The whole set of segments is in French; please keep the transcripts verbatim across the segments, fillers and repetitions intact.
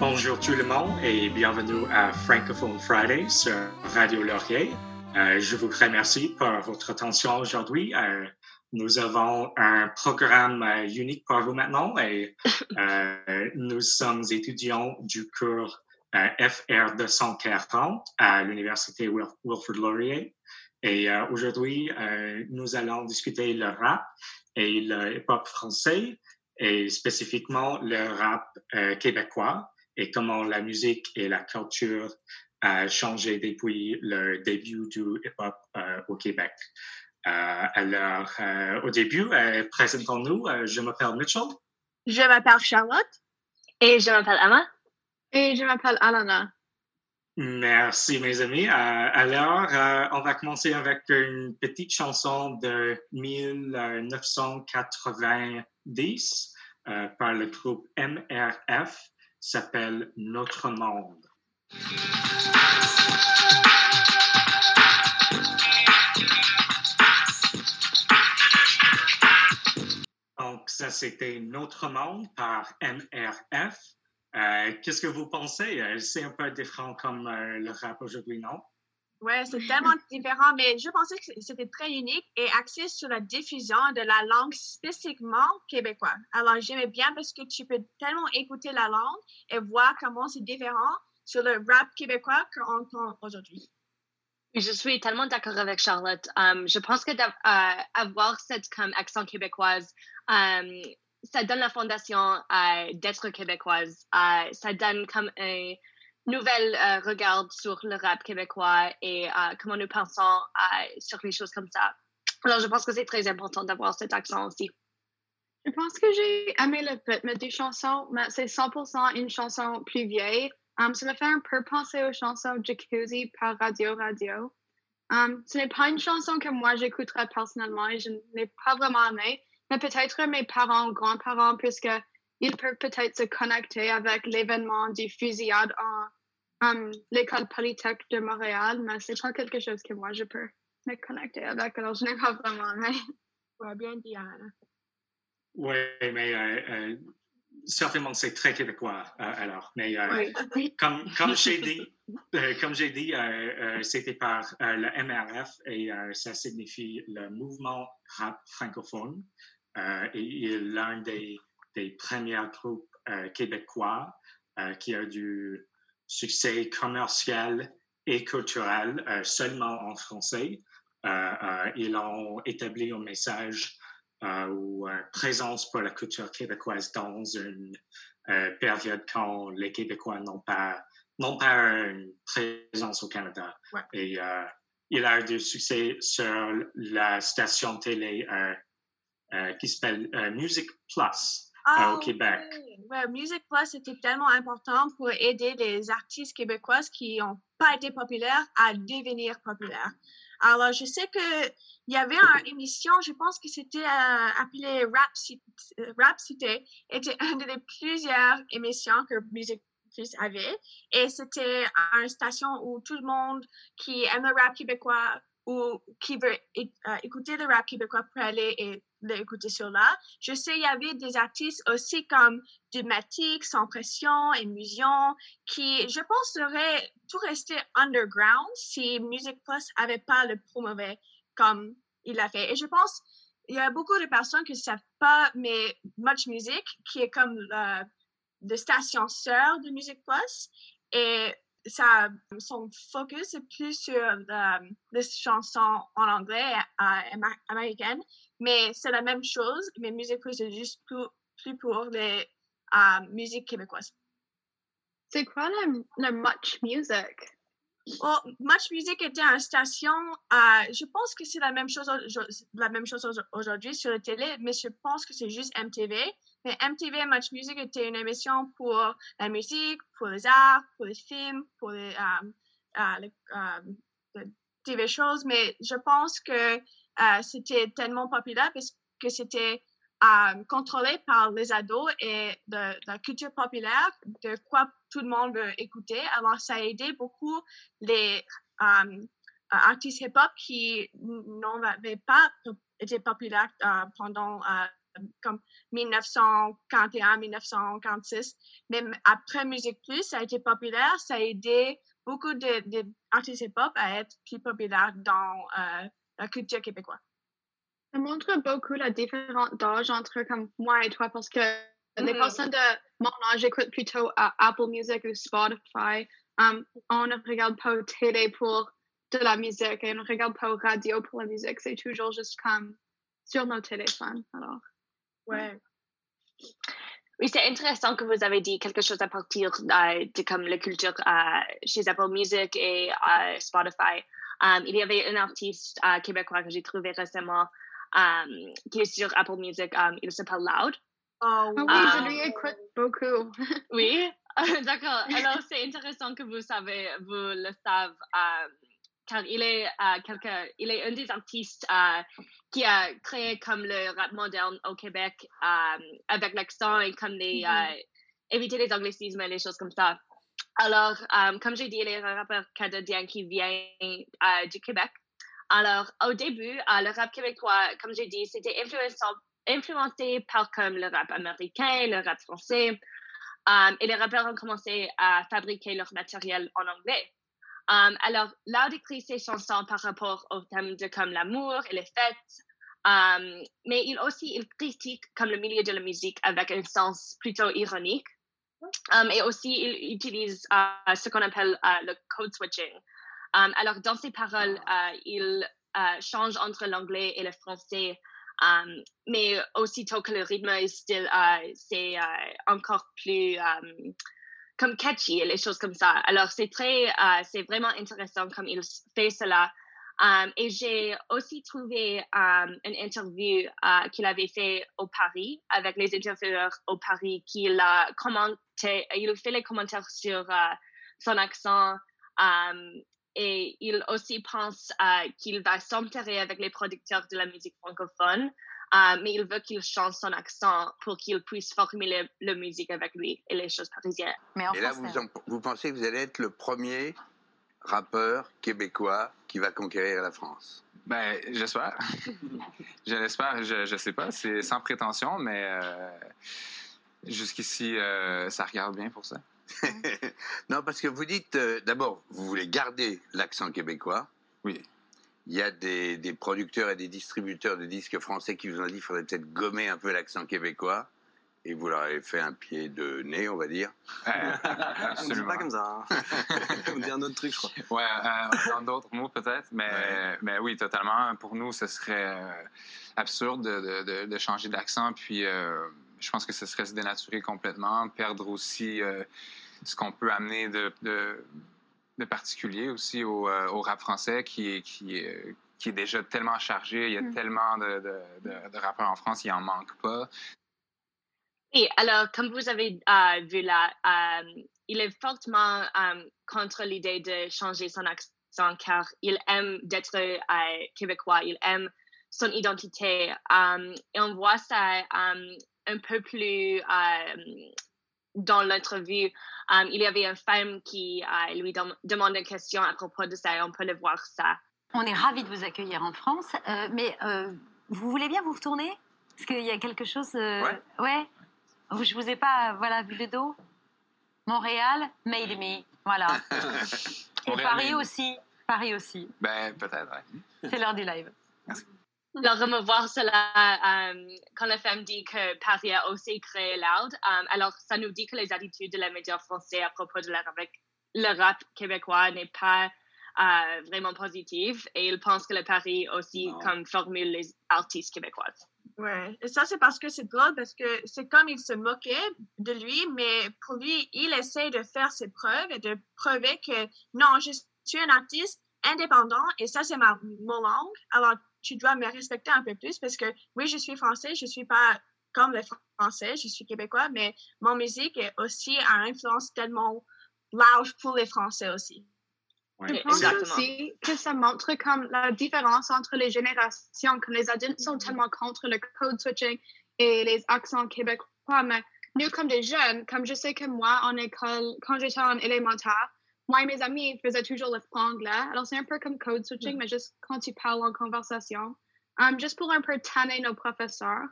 Bonjour tout le monde et bienvenue à Francophone Friday sur Radio Laurier. Euh, je vous remercie pour votre attention aujourd'hui. Euh, nous avons un programme euh, unique pour vous maintenant et euh, nous sommes étudiants du cours euh, F R deux cent quarante à l'Université Wil- Wilfrid Laurier. Et euh, aujourd'hui, euh, nous allons discuter le rap et le hip-hop français et spécifiquement le rap euh, québécois et comment la musique et la culture a changé depuis le début du hip-hop euh, au Québec. Euh, alors, euh, au début, euh, présentons-nous. Euh, je m'appelle Mitchell. Je m'appelle Charlotte. Et je m'appelle Emma. Et je m'appelle Alana. Merci, mes amis. Euh, alors, euh, on va commencer avec une petite chanson de dix-neuf cent quatre-vingt-dix euh, par le groupe M R F. S'appelle Notre Monde. Donc, ça, c'était Notre Monde par M R F. Euh, qu'est-ce que vous pensez? C'est un peu différent comme euh, le rap aujourd'hui, non? Ouais, c'est tellement différent, mais je pensais que c'était très unique et axé sur la diffusion de la langue spécifiquement québécoise. Alors, j'aimais bien parce que tu peux tellement écouter la langue et voir comment c'est différent sur le rap québécois qu'on entend aujourd'hui. Je suis tellement d'accord avec Charlotte. Um, je pense que d'avoir uh, cette comme accent québécoise, um, ça donne la fondation uh, d'être québécoise. Uh, ça donne comme un nouvel uh, regard sur le rap québécois et uh, comment nous pensons uh, sur les choses comme ça. Alors, je pense que c'est très important d'avoir cet accent aussi. Je pense que j'ai aimé le rythme des chansons, mais c'est cent pour cent une chanson plus vieille. Um, ça me fait un peu penser aux chansons Jacuzzi par Radio Radio. Um, ce n'est pas une chanson que moi j'écouterais personnellement et je ne l'ai pas vraiment aimée, mais peut-être mes parents ou grands-parents, puisqu'ils peuvent peut-être se connecter avec l'événement des fusillades en um, l'école Polytech de Montréal, mais c'est pas quelque chose que moi je peux me connecter avec, alors je n'ai pas vraiment aimé. Ouais, bien dit, Anna. Oui, mais euh, euh, certainement c'est très québécois euh, alors. Mais euh, Oui. comme, comme j'ai dit, euh, comme j'ai dit, euh, euh, c'était par euh, le M R F et euh, ça signifie le mouvement rap francophone. Euh, et il est l'un des, des premiers groupes euh, québécois euh, qui a du succès commercial et culturel euh, seulement en français. Euh, euh, ils ont établi un message euh, ou une présence pour la culture québécoise dans une euh, période quand les Québécois n'ont pas, n'ont pas une présence au Canada. Ouais. Et euh, il a eu du succès sur la station télé euh, euh, qui s'appelle euh, Music Plus. Oh, euh, au Québec. Oui. Ouais, Music Plus c'était tellement important pour aider les artistes québécoises qui n'ont pas été populaires à devenir populaires. Alors, je sais qu'il y avait une émission, je pense que c'était euh, appelé Rap Cité, Rap Cité, était une des plusieurs émissions que Music Plus avait. Et c'était une station où tout le monde qui aime le rap québécois ou qui veut euh, écouter le rap québécois peut aller et l'écouter sur là. Je sais, il y avait des artistes aussi comme Dumatique, Sans Pression, Émulsion, qui, je pense, seraient tout restés underground si Music Plus n'avait pas le promouvé comme il l'a fait. Et je pense, il y a beaucoup de personnes qui ne savent pas, mais Much Music, qui est comme la, la station sœur de Music Plus, et ça, son focus est plus sur euh, les chansons en anglais euh, américaines, mais c'est la même chose, mais Music Plus est juste plus, plus pour les euh, musiques québécoises. C'est quoi le, le Much Music? Oh, Much Music était une station, euh, je pense que c'est la même chose, la même chose aujourd'hui sur la télé, mais je pense que c'est juste M T V. Mais M T V Much Music était une émission pour la musique, pour les arts, pour les films, pour les, um, uh, les, um, les T V shows. Mais je pense que uh, c'était tellement populaire parce que c'était um, contrôlé par les ados et de, de la culture populaire, de quoi tout le monde veut écouter. Alors, ça a aidé beaucoup les um, artistes hip-hop qui n'avaient pas été populaires uh, pendant uh, comme dix-neuf cent quarante et un, dix-neuf cent quarante-six. Mais après Musique Plus, ça a été populaire, ça a aidé beaucoup d'artistes hip-hop à être plus populaires dans euh, la culture québécoise. Ça montre beaucoup la différence d'âge entre comme moi et toi parce que mm-hmm. les personnes de mon âge écoutent plutôt uh, Apple Music ou Spotify. Um, on ne regarde pas au télé pour de la musique et on ne regarde pas au radio pour la musique. C'est toujours juste comme sur nos téléphones. Alors, ouais. Oui, c'est intéressant que vous avez dit quelque chose à partir euh, de comme la culture euh, chez Apple Music et euh, Spotify. Um, il y avait un artiste euh, québécois que j'ai trouvé récemment um, qui est sur Apple Music. Um, il s'appelle Loud. Oh, oui, um, je lui écoute beaucoup. Oui, d'accord. Alors, c'est intéressant que vous savez, vous le savez, um, car il est, uh, quelqu'un, il est un des artistes uh, qui a créé comme le rap moderne au Québec um, avec l'accent et comme les, mm-hmm. uh, éviter les anglicismes et les choses comme ça. Alors, um, comme j'ai dit, il est un rappeur canadien qui vient uh, du Québec. Alors, au début, uh, le rap québécois, comme j'ai dit, c'était influencé par comme le rap américain, le rap français. Um, et les rappeurs ont commencé à fabriquer leur matériel en anglais. Um, alors, Loud écrit ses chansons par rapport au thème de comme l'amour et les fêtes, um, mais il aussi il critique comme le milieu de la musique avec un sens plutôt ironique. Um, et aussi, il utilise uh, ce qu'on appelle uh, le code switching. Um, alors, dans ses paroles, uh, il uh, change entre l'anglais et le français, um, mais aussitôt que le rythme est style, uh, c'est uh, encore plus um, comme catchy et les choses comme ça. Alors, c'est très, uh, c'est vraiment intéressant comme il fait cela. Um, et j'ai aussi trouvé um, une interview uh, qu'il avait fait au Paris avec les intervieweurs au Paris qu'il a commenté, il fait les commentaires sur uh, son accent um, et il aussi pense uh, qu'il va s'enterrer avec les producteurs de la musique francophone, uh, mais il veut qu'il change son accent pour qu'il puisse formuler la musique avec lui et les choses parisiennes. Mais en et là, vous, en, vous pensez que vous allez être le premier rappeur québécois qui va conquérir la France? Ben, j'espère. je l'espère, je, je sais pas, c'est sans prétention, mais euh, jusqu'ici, euh, ça regarde bien pour ça. Non, parce que vous dites, euh, d'abord, vous voulez garder l'accent québécois. Oui. Il y a des, des producteurs et des distributeurs de disques français qui vous ont dit qu'il faudrait peut-être gommer un peu l'accent québécois. Et vous leur avez fait un pied de nez, on va dire. Euh, on ne dit pas comme ça. Hein. On dit un autre truc, je crois. Ouais, euh, dans d'autres mots peut-être, mais, ouais. mais oui, totalement. Pour nous, ce serait euh, absurde de, de, de changer d'accent. Puis, euh, je pense que ce serait se dénaturer complètement, perdre aussi euh, ce qu'on peut amener de, de, de particulier aussi au, euh, au rap français, qui est, qui est, qui est déjà tellement chargé. Il y a mm. tellement de, de, de, de rappeurs en France, il n'en manque pas. Et alors, comme vous avez euh, vu là, euh, il est fortement euh, contre l'idée de changer son accent car il aime d'être euh, québécois, il aime son identité. Um, et on voit ça um, un peu plus euh, dans l'entrevue. Um, il y avait une femme qui euh, lui dem- demande une question à propos de ça et on peut le voir ça. On est ravis de vous accueillir en France, euh, mais euh, vous voulez bien vous retourner? Parce qu'il y a quelque chose... Euh... Ouais. Ouais. Je vous ai pas voilà, vu le dos. Montréal, made me. Voilà. Et Paris aussi. Paris aussi. Ben, peut-être, ouais. C'est l'heure du live. Merci. Alors, on va voir cela um, quand la femme dit que Paris a aussi créé Loud. Um, alors, ça nous dit que les attitudes de la média français à propos de la, avec le rap québécois n'est pas uh, vraiment positive. Et ils pensent que le Paris aussi non. comme formule les artistes québécoises. Ouais, et ça c'est parce que c'est drôle, parce que c'est comme il se moquait de lui, mais pour lui, il essaie de faire ses preuves et de prouver que non, je suis un artiste indépendant et ça c'est ma, ma langue, alors tu dois me respecter un peu plus parce que oui, je suis français, je suis pas comme les Français, je suis québécois, mais mon musique est aussi à influence tellement large pour les Français aussi. Je pense aussi que ça montre comme la différence entre les générations, comme les adultes sont tellement contre le code switching et les accents québécois, mais nous comme des jeunes, comme je sais que moi en école, quand j'étais en élémentaire, moi et mes amis faisaient toujours le franglais, alors c'est un peu comme code switching, mm. mais juste quand tu parles en conversation, um, juste pour un peu tanner nos professeurs.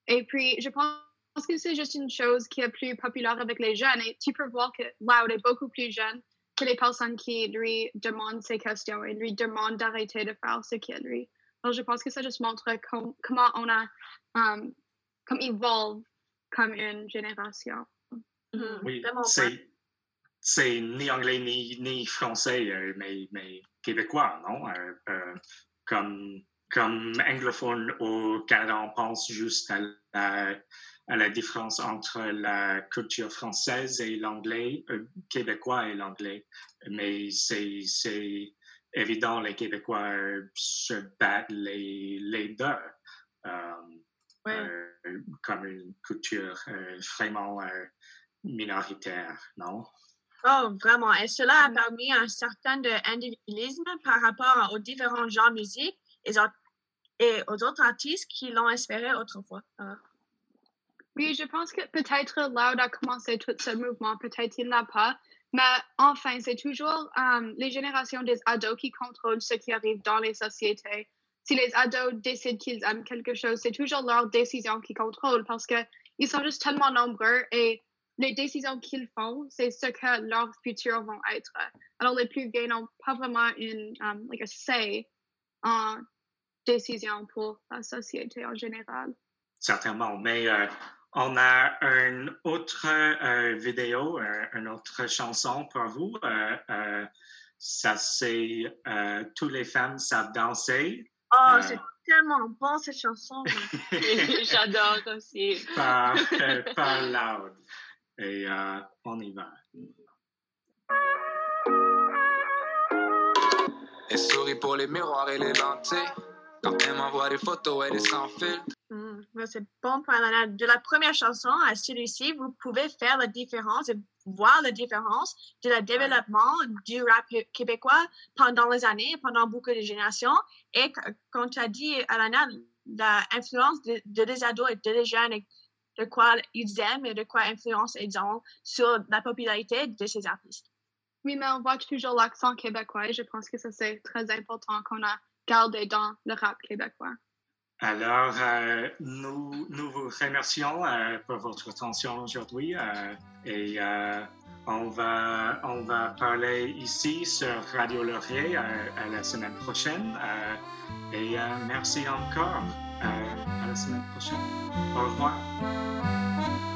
Et puis, je pense que c'est juste une chose qui est plus populaire avec les jeunes. Et tu peux voir que Loud est beaucoup plus jeune que les personnes qui lui demandent ces questions et lui demandent d'arrêter de faire ce qu'il lui. Donc, je pense que ça juste montre com- comment on a um, comme évolue comme une génération. Mm-hmm. Oui, Vraiment c'est, c'est ni anglais ni, ni français, euh, mais, mais québécois, non? Euh, euh, comme, comme anglophone au Canada, on pense juste à la, à la différence entre la culture française et l'anglais, euh, québécois et l'anglais. Mais c'est, c'est évident, les Québécois euh, se battent les, les deux. Euh, Ouais. euh, comme une culture euh, vraiment euh, minoritaire, non? Oh, vraiment. Et cela a permis un certain individualisme par rapport aux différents genres de musique et, et aux autres artistes qui l'ont espéré autrefois. Uh. Oui, je pense que peut-être Loud a commencé tout ce mouvement, peut-être il n'a pas, mais enfin, c'est toujours um, les générations des ados qui contrôlent ce qui arrive dans les sociétés. Si les ados décident qu'ils aiment quelque chose, c'est toujours leur décision qui contrôle parce qu'ils sont juste tellement nombreux et les décisions qu'ils font, c'est ce que leur futur vont être. Alors, les plus vieux n'ont pas vraiment une um, like a say en décision pour la société en général. Certainement, mais euh, on a une autre euh, vidéo, euh, une autre chanson pour vous. Euh, euh, ça, c'est euh, « Toutes les femmes savent danser ». Oh, euh, c'est tellement bon cette chanson. J'adore aussi. Par, euh, par Loud. Et euh, on y va. Elle sourit pour les miroirs et les lentilles. Quand elle m'envoie des photos, elle est sans filtre. Mm, c'est bon pour la, de la première chanson à celui-ci, vous pouvez faire la différence et voir la différence de le développement du rap québécois pendant les années, pendant beaucoup de générations. Et comme tu as dit, Alana, l'influence de, de les ados et de les jeunes et de quoi ils aiment et de quoi influence ils ont sur la popularité de ces artistes. Oui, mais on voit toujours l'accent québécois et je pense que ça, c'est très important qu'on a gardé dans le rap québécois. Alors, euh, nous, nous vous remercions euh, pour votre attention aujourd'hui euh, et euh, on, va, on va parler ici sur Radio Laurier euh, à la semaine prochaine euh, et euh, merci encore euh, à la semaine prochaine. Au revoir.